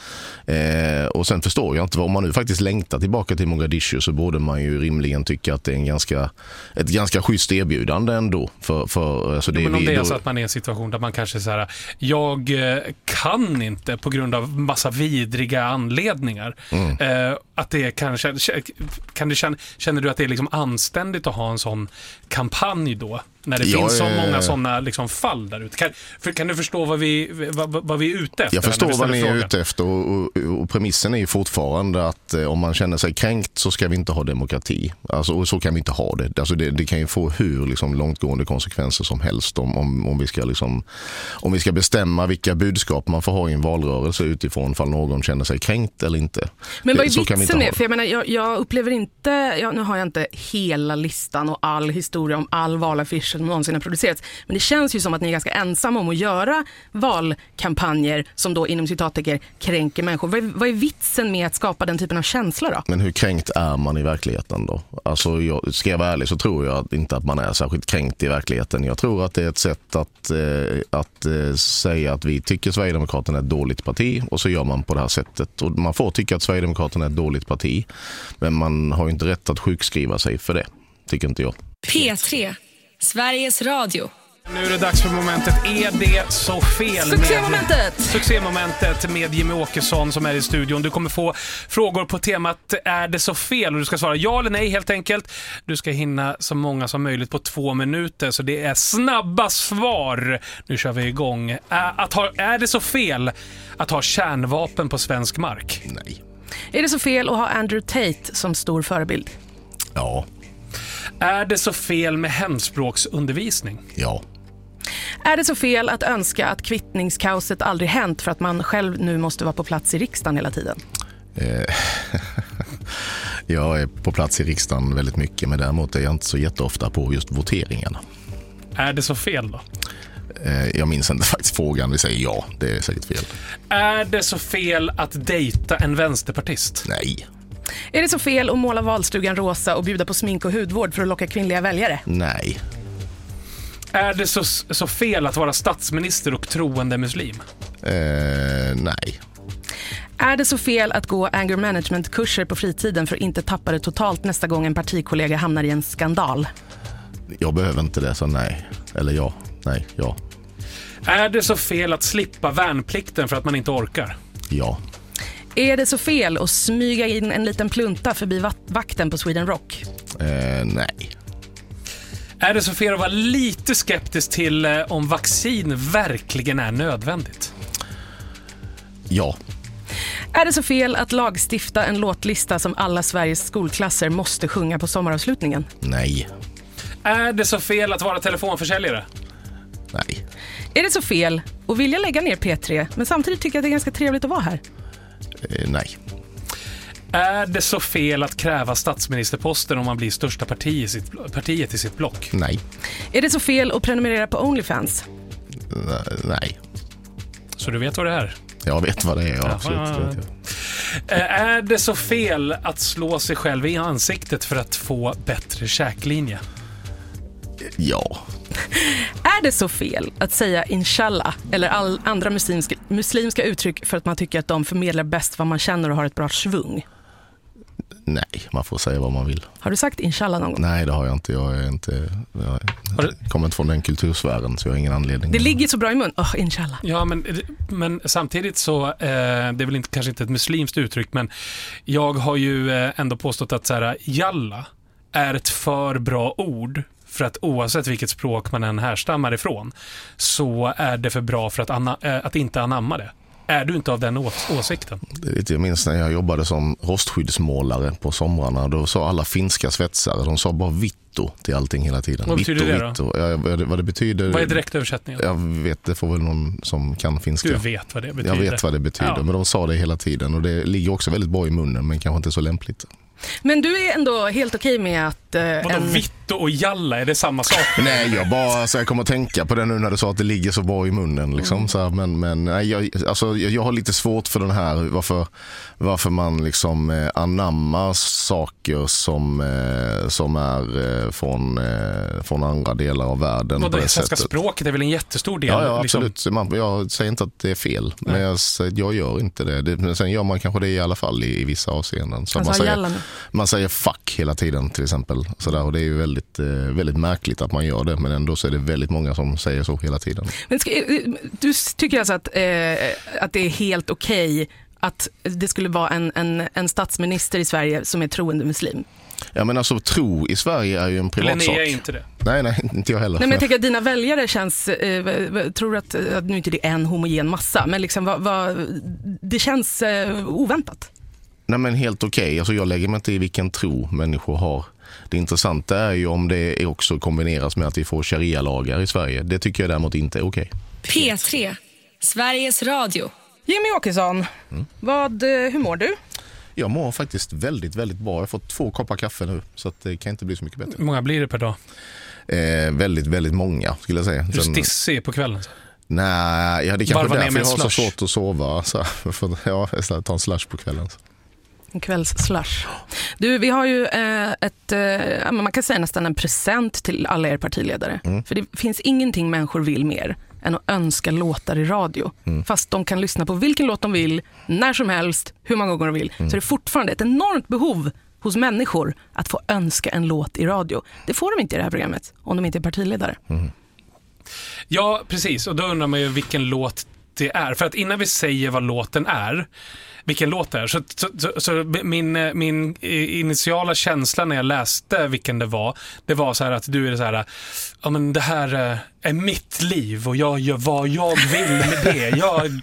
Och sen förstår jag inte, om man nu faktiskt längtar tillbaka till Mogadishu så borde man ju rimligen tycka att det är ett ganska schysst erbjudande ändå. Alltså men om det är så att man är i en situation där man kanske så här, jag kan inte på grund av massa vidriga anledningar. Att det känner du att det är liksom anständigt att ha en sån kampanj då? När det finns så många sådana liksom fall där ute. Kan du förstå vad vi är ute efter? Jag förstår vad ni är ute efter och premissen är ju fortfarande att om man känner sig kränkt så ska vi inte ha demokrati. Alltså, och så kan vi inte ha det. Alltså, det kan ju få hur liksom, långtgående konsekvenser som helst om vi ska bestämma vilka budskap man får ha i en valrörelse utifrån ifall någon känner sig kränkt eller inte. Men vad är vitsen med? För jag menar, jag upplever inte, nu har jag inte hela listan och all historia om all valaffisch som någonsin har producerats. Men det känns ju som att ni är ganska ensamma om att göra valkampanjer som då inom citattecken kränker människor. Vad är vitsen med att skapa den typen av känsla då? Men hur kränkt är man i verkligheten då? Alltså, ska jag vara ärlig så tror jag inte att man är särskilt kränkt i verkligheten. Jag tror att det är ett sätt att säga att vi tycker Sverigedemokraterna är ett dåligt parti och så gör man på det här sättet. Och man får tycka att Sverigedemokraterna är ett dåligt parti, men man har ju inte rätt att sjukskriva sig för det, tycker inte jag. P3, Sveriges Radio. Nu är det dags för momentet Är det så fel? Succémomentet med Jimmy Åkesson som är i studion. Du kommer få frågor på temat Är det så fel? Och du ska svara ja eller nej helt enkelt. Du ska hinna så många som möjligt på 2 minuter. Så det är snabba svar. Nu kör vi igång. Är det så fel att ha kärnvapen på svensk mark? Nej. Är det så fel att ha Andrew Tate som stor förebild? Ja. Är det så fel med hemspråksundervisning? Ja. Är det så fel att önska att kvittningskaoset aldrig hänt för att man själv nu måste vara på plats i riksdagen hela tiden? Jag är på plats i riksdagen väldigt mycket, men däremot är jag inte så jätteofta på just voteringarna. Är det så fel då? Jag minns inte faktiskt frågan, vi säger ja, det är säkert fel. Är det så fel att dejta en vänsterpartist? Nej. Är det så fel att måla valstugan rosa och bjuda på smink och hudvård för att locka kvinnliga väljare? Nej. Är det så fel att vara statsminister och troende muslim? Nej. Är det så fel att gå anger management-kurser på fritiden för att inte tappa det totalt nästa gång en partikollega hamnar i en skandal? Jag behöver inte det, så nej. Eller ja. Nej, ja. Är det så fel att slippa värnplikten för att man inte orkar? Ja. Är det så fel att smyga in en liten plunta förbi vakten på Sweden Rock? Nej. Är det så fel att vara lite skeptisk till om vaccin verkligen är nödvändigt? Ja. Är det så fel att lagstifta en låtlista som alla Sveriges skolklasser måste sjunga på sommaravslutningen? Nej. Är det så fel att vara telefonförsäljare? Nej. Är det så fel att vilja lägga ner P3 men samtidigt tycka att det är ganska trevligt att vara här? Nej. Är det så fel att kräva statsministerposten om man blir största partiet i sitt block? Nej. Är det så fel att prenumerera på OnlyFans? Nej. Så du vet vad det är? Jag vet vad det är, absolut. Är det så fel att slå sig själv i ansiktet för att få bättre käklinje? Ja. Är det så fel att säga inshallah eller andra muslimska uttryck för att man tycker att de förmedlar bäst vad man känner och har ett bra svung? Nej, man får säga vad man vill. Har du sagt inshallah någon gång? Nej, det har jag inte. Jag kommer inte från den kultursfären, så jag har ingen anledning. Det ligger så bra i mun. Inshallah. Ja, men samtidigt så det är väl kanske inte ett muslimskt uttryck, men jag har ju ändå påstått att så här, jalla är ett för bra ord för att oavsett vilket språk man än härstammar ifrån så är det för bra för att inte anamma det. Är du inte av den åsikten? Jag minns när jag jobbade som rostskyddsmålare på somrarna. Då sa alla finska svetsare, de sa bara vitto till allting hela tiden. Vad betyder det då? Vitto. Ja, vad det betyder? Vad är direktöversättningen? Jag vet, det får väl någon som kan finska. Du vet vad det betyder. Jag vet vad det betyder, men de sa det hela tiden. Och det ligger också väldigt bra i munnen, men kanske inte så lämpligt. Men du är ändå helt okej med att... Vadå, vitto och jalla, är det samma sak? Nej, jag kommer att tänka på det nu när du sa att det ligger så bra i munnen. Liksom, så här, men nej, jag har lite svårt för den här, varför man liksom anammar saker som är från andra delar av världen. Och det svenska språket är väl en jättestor del? Ja, absolut. Liksom. Jag säger inte att det är fel, men jag gör inte det. Men sen gör man kanske det i alla fall i vissa avseenden. Så man säger fuck hela tiden till exempel. Så där, och det är ju väldigt, väldigt märkligt att man gör det, men ändå så är det väldigt många som säger så hela tiden. Men du tycker alltså att det är helt okej att det skulle vara en statsminister i Sverige som är troende muslim? Ja, men alltså tro i Sverige är ju en privatsak. Eller nej, inte det. Nej, inte jag heller. Nej, men jag tänker att dina väljare känns, tror att nu inte det är en homogen massa, men liksom det känns oväntat. Nej, men helt okej. Alltså jag lägger mig inte i vilken tro människor har. Det intressanta är ju om det också kombineras med att vi får sharia-lagar i Sverige. Det tycker jag däremot inte är okej. P3, Sveriges Radio. Jimmy Åkesson, hur mår du? Jag mår faktiskt väldigt, väldigt bra. Jag har fått 2 koppar kaffe nu, så att det kan inte bli så mycket bättre. Hur många blir det per dag? Väldigt, väldigt många skulle jag säga. Är du stissig på kvällen? Nej, det kanske därför jag har så svårt att sova. Så jag tar en slush på kvällen. En kvällsslush. Du, vi har ju man kan säga nästan en present till alla er partiledare. För det finns ingenting människor vill mer än att önska låtar i radio. Fast de kan lyssna på vilken låt de vill, när som helst, hur många gånger de vill. Så det är fortfarande ett enormt behov hos människor att få önska en låt i radio. Det får de inte i det här programmet om de inte är partiledare. Ja, precis. Och då undrar man ju vilken låt det är. För att innan vi säger vad låten är, vilken låt det är, så min initiala känsla när jag läste vilken det var så här att du är så här, ja men det här är mitt liv och jag gör vad jag vill med det.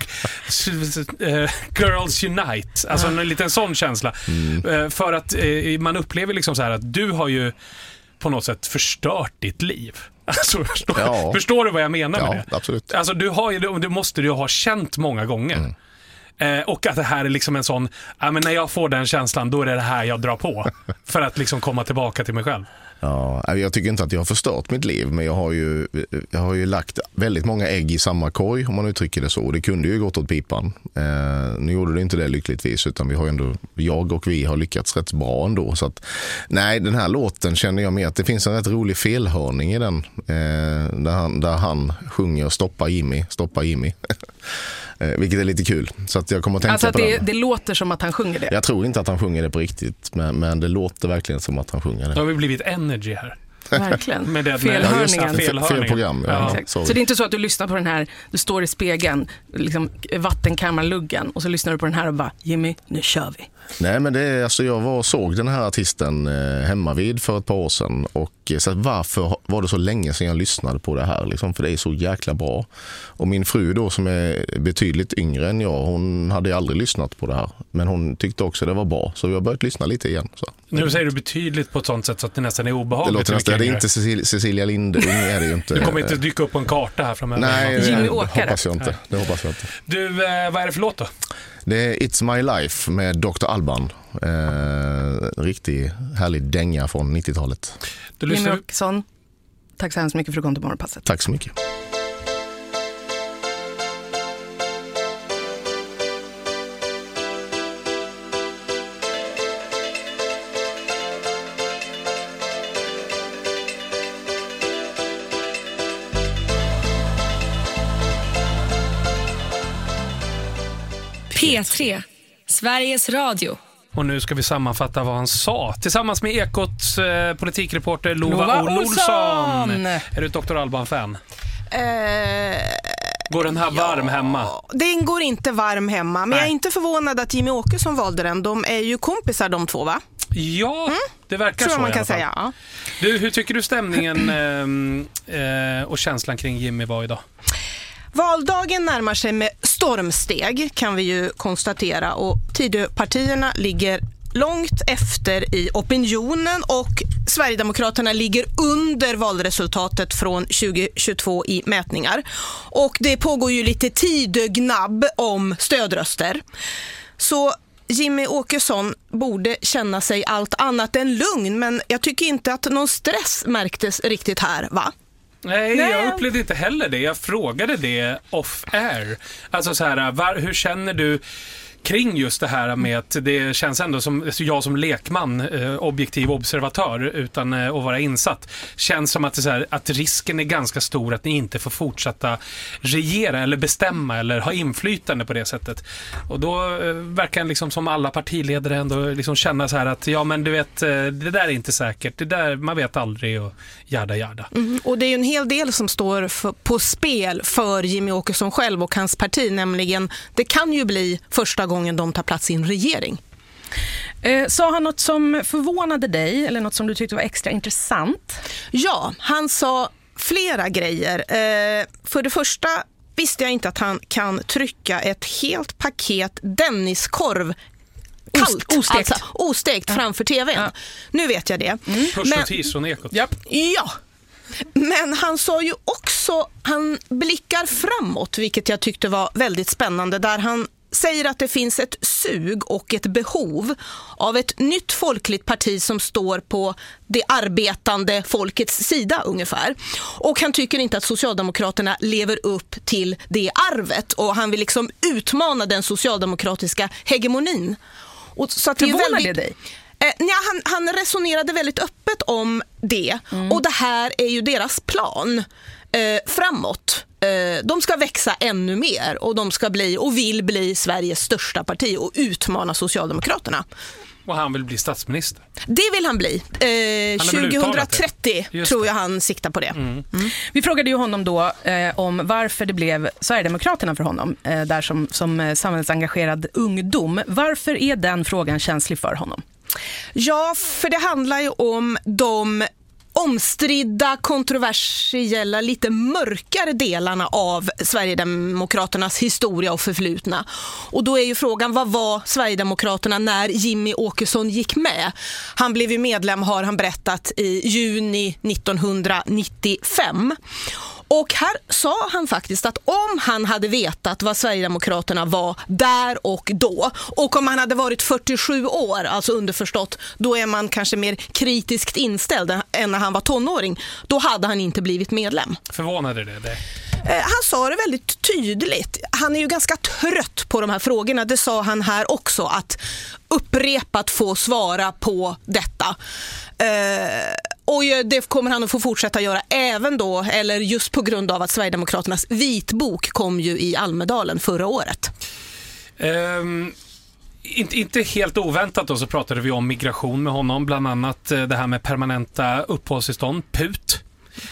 Girls Unite. Alltså en liten sån känsla. För att man upplever liksom så här att du har ju på något sätt förstört ditt liv. Alltså, förstår du vad jag menar med det? Ja, absolut. Alltså du måste ju ha känt många gånger. Och att det här är liksom en sån, men när jag får den känslan, då är det här jag drar på för att liksom komma tillbaka till mig själv. Ja, jag tycker inte att jag har förstört mitt liv, men jag har ju lagt väldigt många ägg i samma korg, om man uttrycker det så. Det kunde ju gått åt pipan. Nu gjorde det inte det lyckligtvis, utan vi har lyckats rätt bra ändå. Så att, nej, den här låten känner jag med att det finns en rätt rolig felhörning i den, där han sjunger Stoppa Jimmy. Vilket är lite kul. Så att jag kommer att tänka alltså på att det låter som att han sjunger det. Jag tror inte att han sjunger det på riktigt, men det låter verkligen som att han sjunger det. Då har vi blivit energy här. Verkligen. Med det, felhörningen. Fel program. Ja. Så det är inte så att du lyssnar på den här, du står i spegeln, liksom vattenkammarluggen, och så lyssnar du på den här och bara, Jimmy, nu kör vi. Nej, men jag såg den här artisten hemma vid för ett par år sedan, och så varför var det så länge sedan jag lyssnade på det här liksom, för det är så jäkla bra. Och min fru då, som är betydligt yngre än jag, hon hade aldrig lyssnat på det här, men hon tyckte också det var bra, så vi har börjat lyssna lite igen. Så. Nu säger du betydligt på ett sånt sätt så att det nästan är obehagligt. Det låter nästan, det är inte Cecilia Lindung, är det ju inte. Det kommer inte dyka upp på en karta här framöver. Nej, Jimmy Åkare. Det hoppas jag inte. Du, vad är det för låt då? Det är It's My Life med Dr. Alban. Riktigt härlig dänga från 90-talet. Jimmy Åkesson, tack så hemskt mycket för att du kom till Morgonpasset. Tack så mycket. P3, Sveriges Radio. Och nu ska vi sammanfatta vad han sa. Tillsammans med Ekots politikreporter Lova Olsson. Är du ett Dr. Alban-fan? Går den här varm hemma? Den går inte varm hemma, men jag är inte förvånad att Jimmy Åkesson valde den. De är ju kompisar de två, va? Ja, det verkar tror så man i kan alla fall. säga. Ja. Du, hur tycker du stämningen och känslan kring Jimmy var idag? Valdagen närmar sig med stormsteg, kan vi ju konstatera, och Tidöpartierna ligger långt efter i opinionen och Sverigedemokraterna ligger under valresultatet från 2022 i mätningar. Och det pågår ju lite Tidögnabb om stödröster. Så Jimmy Åkesson borde känna sig allt annat än lugn, men jag tycker inte att någon stress märktes riktigt här, va? Nej, jag upplevde inte heller det. Jag frågade det off-air. Alltså så här, hur känner du kring just det här med att det känns ändå som jag som lekman, objektiv observatör utan att vara insatt, känns som att, det är så här, att risken är ganska stor att ni inte får fortsätta regera eller bestämma eller ha inflytande på det sättet. Och då verkar liksom som alla partiledare ändå liksom känna så här att ja, men du vet, det där är inte säkert, det där, man vet aldrig och jada. Och det är ju en hel del som står på spel för Jimmy Åkesson själv och hans parti, nämligen det kan ju bli första gången de tar plats i en regering. Sa han något som förvånade dig eller något som du tyckte var extra intressant? Ja, han sa flera grejer. För det första visste jag inte att han kan trycka ett helt paket Denniskorv ostekt framför tvn. Ja. Nu vet jag det. Första från Ekot. Ja. Men han sa ju också, han blickar framåt, vilket jag tyckte var väldigt spännande, där han säger att det finns ett sug och ett behov av ett nytt folkligt parti som står på det arbetande folkets sida ungefär. Och han tycker inte att Socialdemokraterna lever upp till det arvet, och han vill liksom utmana den socialdemokratiska hegemonin. Och så att förvånar det dig? Han resonerade väldigt öppet om det, och det här är ju deras plan framåt. De ska växa ännu mer och de ska bli och vill bli Sveriges största parti och utmana Socialdemokraterna. Och han vill bli statsminister. Det vill han bli. 2030 tror jag han siktar på det. Vi frågade ju honom då om varför det blev Sverigedemokraterna för honom där som samhällsengagerad ungdom. Varför är den frågan känslig för honom? Ja, för det handlar ju om de omstridda, kontroversiella, lite mörkare delarna av Sverigedemokraternas historia och förflutna. Och då är ju frågan, vad var Sverigedemokraterna när Jimmy Åkesson gick med? Han blev ju medlem, har han berättat, i juni 1995. Och här sa han faktiskt att om han hade vetat vad Sverigedemokraterna var där och då, och om han hade varit 47 år, alltså underförstått, då är man kanske mer kritiskt inställd än när han var tonåring, då hade han inte blivit medlem. Förvånade det? Han sa det väldigt tydligt. Han är ju ganska trött på de här frågorna. Det sa han här också, att upprepat få svara på detta. Och det kommer han att få fortsätta göra även då, eller just på grund av att Sverigedemokraternas vitbok kom ju i Almedalen förra året. Inte helt oväntat då, så pratade vi om migration med honom, bland annat det här med permanenta uppehållstillstånd, PUT.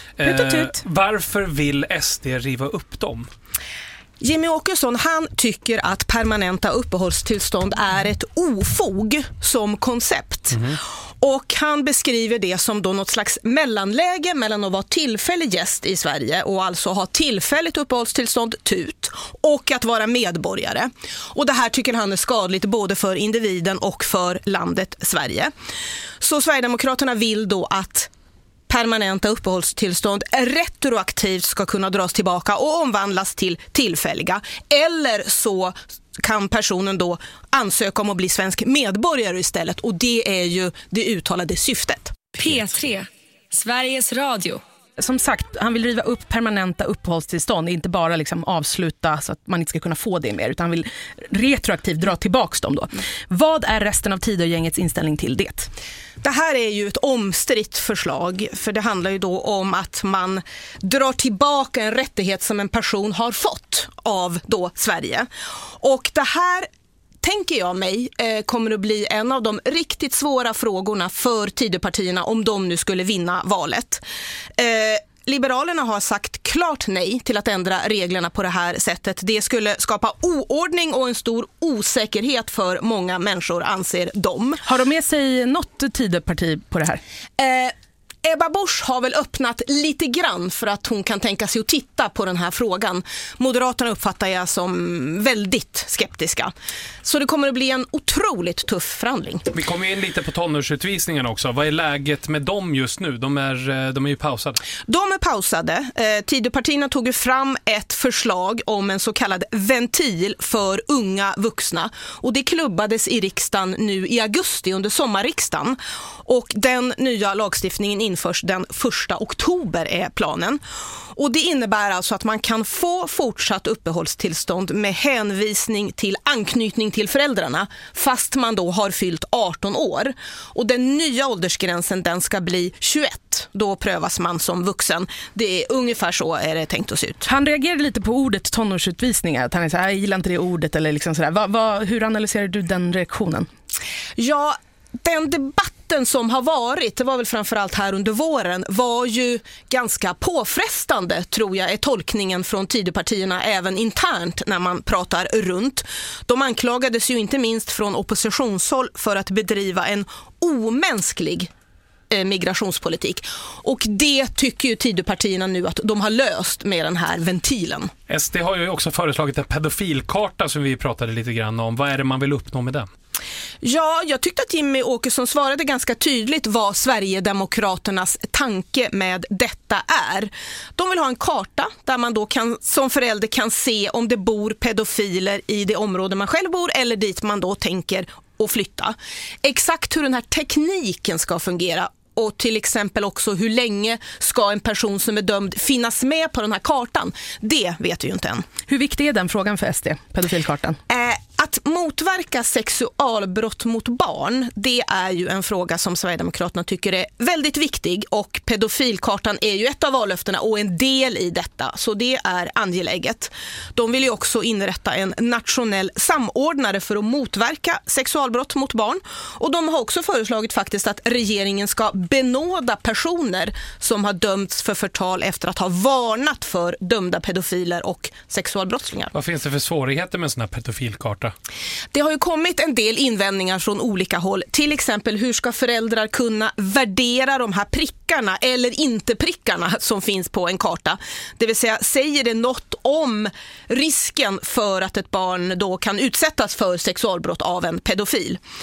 Varför vill SD riva upp dem? Jimmy Åkesson, han tycker att permanenta uppehållstillstånd är ett ofog som koncept. Och han beskriver det som då något slags mellanläge mellan att vara tillfällig gäst i Sverige och alltså ha tillfälligt uppehållstillstånd, TUT, och att vara medborgare. Och det här tycker han är skadligt både för individen och för landet Sverige. Så Sverigedemokraterna vill då att permanenta uppehållstillstånd retroaktivt ska kunna dras tillbaka och omvandlas till tillfälliga. Eller så kan personen då ansöka om att bli svensk medborgare istället, och det är ju det uttalade syftet. P3, Sveriges Radio. Som sagt, han vill riva upp permanenta uppehållstillstånd, inte bara liksom avsluta så att man inte ska kunna få det mer, utan han vill retroaktivt dra tillbaka dem då. Vad är resten av Tidögängets inställning till det? Det här är ju ett omstritt förslag, för det handlar ju då om att man drar tillbaka en rättighet som en person har fått av då Sverige. Och det här, tänker jag mig, kommer att bli en av de riktigt svåra frågorna för Tidöpartierna om de nu skulle vinna valet. Liberalerna har sagt klart nej till att ändra reglerna på det här sättet. Det skulle skapa oordning och en stor osäkerhet för många människor, anser de. Har de med sig något Tidöparti på det här? Ebba Busch har väl öppnat lite grann för att hon kan tänka sig att titta på den här frågan. Moderaterna uppfattar jag som väldigt skeptiska. Så det kommer att bli en otroligt tuff förhandling. Vi kommer in lite på tonårsutvisningen också. Vad är läget med dem just nu? De är ju pausade. De är pausade. Tidöpartierna tog fram ett förslag om en så kallad ventil för unga vuxna. Och det klubbades i riksdagen nu i augusti under sommarriksdagen. Och den nya lagstiftningen införs den 1 oktober är planen. Och det innebär alltså att man kan få fortsatt uppehållstillstånd med hänvisning till anknytning till föräldrarna, fast man då har fyllt 18 år. Och den nya åldersgränsen, den ska bli 21. Då prövas man som vuxen. Det är ungefär så är det tänkt att se ut. Han reagerade lite på ordet tonårsutvisningar. Att han är så här, jag gillar inte det ordet eller liksom sådär. Hur analyserar du den reaktionen? Ja, den debatten som har varit, det var väl framförallt här under våren, var ju ganska påfrestande, tror jag, är tolkningen från Tidöpartierna även internt när man pratar runt. De anklagades ju inte minst från oppositionshåll för att bedriva en omänsklig migrationspolitik. Och det tycker ju Tidöpartierna nu att de har löst med den här ventilen. SD har ju också föreslagit en pedofilkarta som vi pratade lite grann om. Vad är det man vill uppnå med den? Ja, jag tyckte att Jimmy Åkesson svarade ganska tydligt vad Sverigedemokraternas tanke med detta är. De vill ha en karta där man då som förälder kan se om det bor pedofiler i det område man själv bor eller dit man då tänker att flytta. Exakt hur den här tekniken ska fungera och till exempel också hur länge ska en person som är dömd finnas med på den här kartan, det vet vi ju inte än. Hur viktig är den frågan för SD, pedofilkartan? Att motverka sexualbrott mot barn, det är ju en fråga som Sverigedemokraterna tycker är väldigt viktig, och pedofilkartan är ju ett av vallöftena och en del i detta, så det är angeläget. De vill ju också inrätta en nationell samordnare för att motverka sexualbrott mot barn, och de har också föreslagit faktiskt att regeringen ska benåda personer som har dömts för förtal efter att ha varnat för dömda pedofiler och sexualbrottslingar. Vad finns det för svårigheter med en sån här pedofilkarta? Det har ju kommit en del invändningar från olika håll. Till exempel, hur ska föräldrar kunna värdera de här prickarna eller inte prickarna som finns på en karta? Det vill säga, säger det något om risken för att ett barn då kan utsättas för sexualbrott av en pedofil?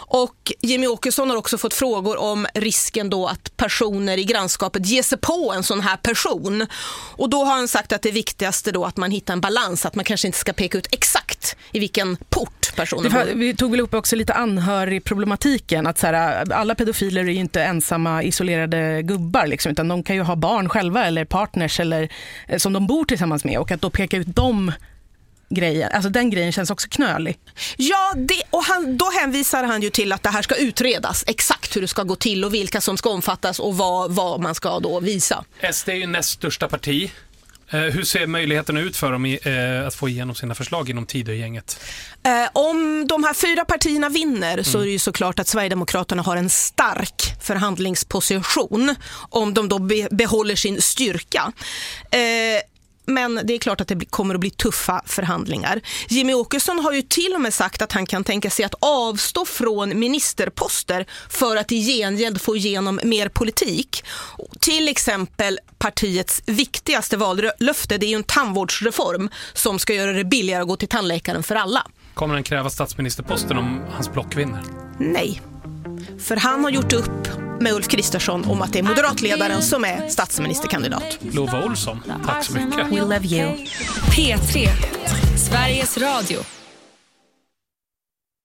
Och Jimmy Åkesson har också fått frågor om risken då att personer i grannskapet ger sig på en sån här person. Och då har han sagt att det viktigaste då att man hittar en balans, att man kanske inte ska peka ut exakt i vilken port personen bor. Vi tog väl upp också lite anhörigproblematiken, att så här, alla pedofiler är ju inte ensamma isolerade gubbar liksom, utan de kan ju ha barn själva eller partners eller som de bor tillsammans med, och att då peka ut de grejer, alltså den grejen känns också knölig. Ja, då hänvisar han ju till att det här ska utredas exakt hur det ska gå till och vilka som ska omfattas och vad man ska då visa. SD är ju näst största parti. Hur ser möjligheterna ut för dem att få igenom sina förslag inom Tidögänget? Om de här 4 partierna vinner så är det ju såklart att Sverigedemokraterna har en stark förhandlingsposition om de då behåller sin styrka. Men det är klart att det kommer att bli tuffa förhandlingar. Jimmy Åkesson har ju till och med sagt att han kan tänka sig att avstå från ministerposter för att i gengäld få igenom mer politik. Till exempel partiets viktigaste vallöfte, det är ju en tandvårdsreform som ska göra det billigare att gå till tandläkaren för alla. Kommer den kräva statsministerposten om hans block vinner? Nej, för han har gjort upp med Ulf Kristersson om att det är moderatledaren som är statsministerkandidat. Lova Olsson, tack så mycket. We love you. P3, Sveriges Radio.